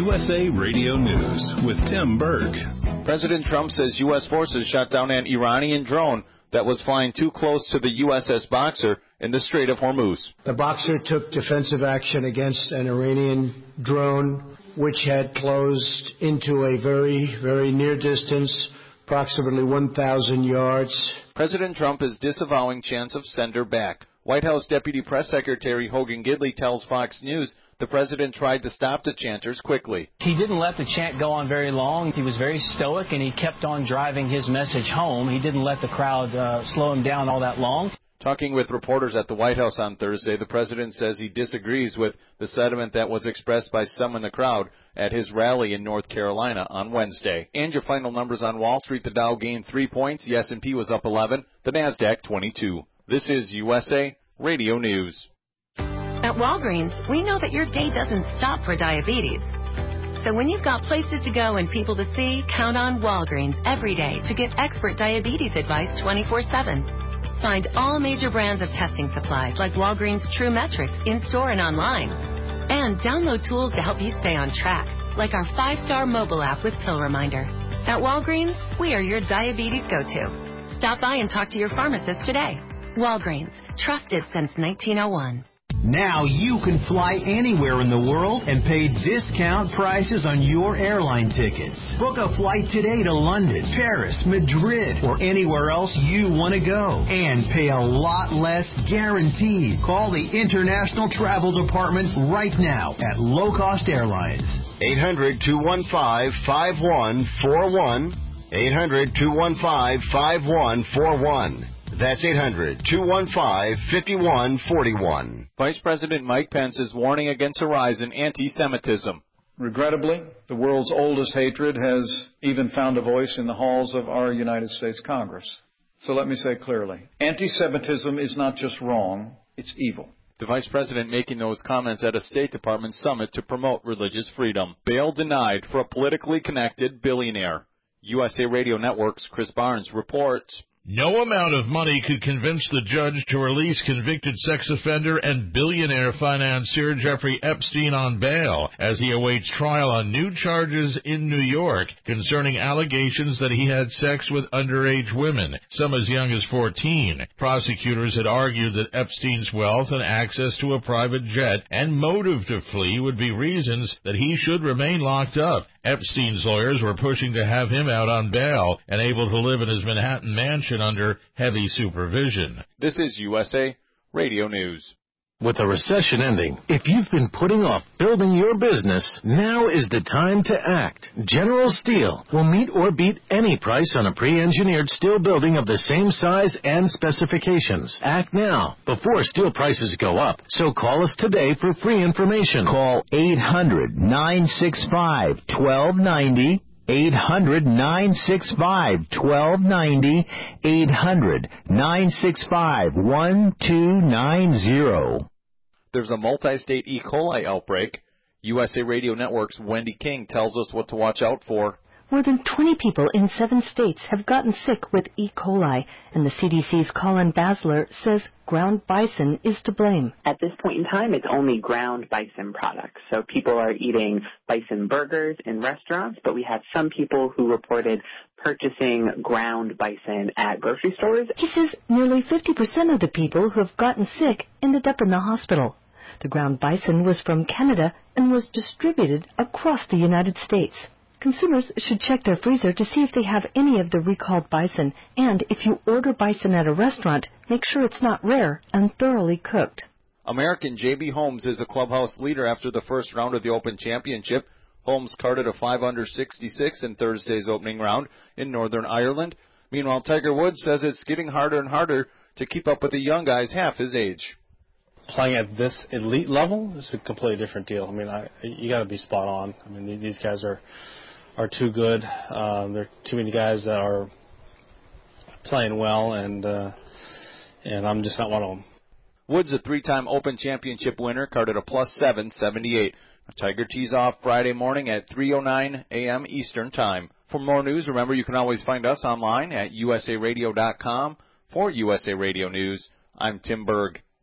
USA Radio News with Tim Berg. President Trump says U.S. forces shot down an Iranian drone that was flying too close to the USS Boxer in the Strait of Hormuz. The Boxer took defensive action against an Iranian drone which had closed into a very, very near distance, approximately 1,000 yards. President Trump is disavowing chants of send her back. White House Deputy Press Secretary Hogan Gidley tells Fox News the president tried to stop the chanters quickly. He didn't let the chant go on very long. He was very stoic, and he kept on driving his message home. He didn't let the crowd slow him down all that long. Talking with reporters at the White House on Thursday, the president says he disagrees with the sentiment that was expressed by some in the crowd at his rally in North Carolina on Wednesday. And your final numbers on Wall Street: the Dow gained 3 points, the S&P was up 11, the Nasdaq 22. This is USA Radio News. At Walgreens, we know that your day doesn't stop for diabetes. So when you've got places to go and people to see, count on Walgreens every day to get expert diabetes advice 24/7. Find all major brands of testing supplies like Walgreens True Metrics in-store and online. And download tools to help you stay on track, like our 5-star mobile app with Pill Reminder. At Walgreens, we are your diabetes go-to. Stop by and talk to your pharmacist today. Walgreens, trusted since 1901. Now you can fly anywhere in the world and pay discount prices on your airline tickets. Book a flight today to London, Paris, Madrid, or anywhere else you want to go. And pay a lot less guaranteed. Call the International Travel Department right now at Low Cost Airlines. 800-215-5141. 800-215-5141. That's 800-215-5141. Vice President Mike Pence is warning against a rise in anti-Semitism. Regrettably, the world's oldest hatred has even found a voice in the halls of our United States Congress. So let me say clearly, anti-Semitism is not just wrong, it's evil. The Vice President making those comments at a State Department summit to promote religious freedom. Bail denied for a politically connected billionaire. USA Radio Network's Chris Barnes reports. No amount of money could convince the judge to release convicted sex offender and billionaire financier Jeffrey Epstein on bail as he awaits trial on new charges in New York concerning allegations that he had sex with underage women, some as young as 14. Prosecutors had argued that Epstein's wealth and access to a private jet and motive to flee would be reasons that he should remain locked up. Epstein's lawyers were pushing to have him out on bail and able to live in his Manhattan mansion under heavy supervision. This is USA Radio News. With the recession ending, if you've been putting off building your business, now is the time to act. General Steel will meet or beat any price on a pre-engineered steel building of the same size and specifications. Act now, before steel prices go up. So call us today for free information. Call 800-965-1290. 800-965-1290, 800-965-1290. There's a multi-state E. coli outbreak. USA Radio Network's Wendy King tells us what to watch out for. More than 20 people in 7 states have gotten sick with E. coli, and the CDC's Colin Basler says ground bison is to blame. At this point in time, it's only ground bison products. So people are eating bison burgers in restaurants, but we have some people who reported purchasing ground bison at grocery stores. He says nearly 50% of the people who have gotten sick ended up in the hospital. The ground bison was from Canada and was distributed across the United States. Consumers should check their freezer to see if they have any of the recalled bison, and if you order bison at a restaurant, make sure it's not rare and thoroughly cooked. American J.B. Holmes is a clubhouse leader after the first round of the Open Championship. Holmes carded a 5-under-66 in Thursday's opening round in Northern Ireland. Meanwhile, Tiger Woods says it's getting harder and harder to keep up with the young guys half his age. Playing at this elite level is a completely different deal. I mean, you got to be spot on. I mean, these guys are too good. There are too many guys that are playing well, and I'm just not one of them. Woods, a 3-time Open Championship winner, carded a +778. Tiger tees off Friday morning at 3:09 a.m. Eastern Time. For more news, remember you can always find us online at usaradio.com. For USA Radio News, I'm Tim Berg.